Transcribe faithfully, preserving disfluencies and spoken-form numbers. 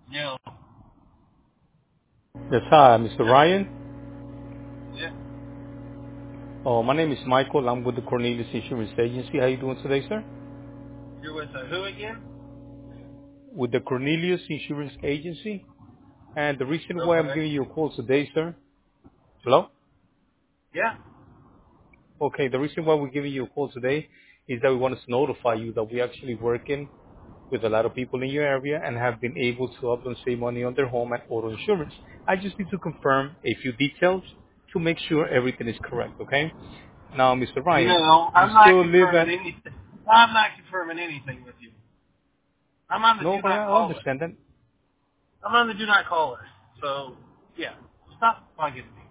Yeah. Yes, hi, Mister Ryan. Yeah. Oh, my name is Michael. I'm with the Cornelius Insurance Agency. How you doing today, sir? You're with uh, who again? With the Cornelius Insurance Agency. And the reason why I'm Okay. giving you a call today, sir. Hello? Yeah. Okay, the reason why we're giving you a call today is that we wanted to notify you that we're actually working with a lot of people in your area and have been able to help them save money on their home and auto insurance. I just need to confirm a few details to make sure everything is correct, okay? Now, Mister Ryan, No, you I'm not still live confirming at... anything. I'm not confirming anything with you. I'm on the No, do okay, not I call list. understand that. I'm on the do not call list. So, yeah. Stop bugging me.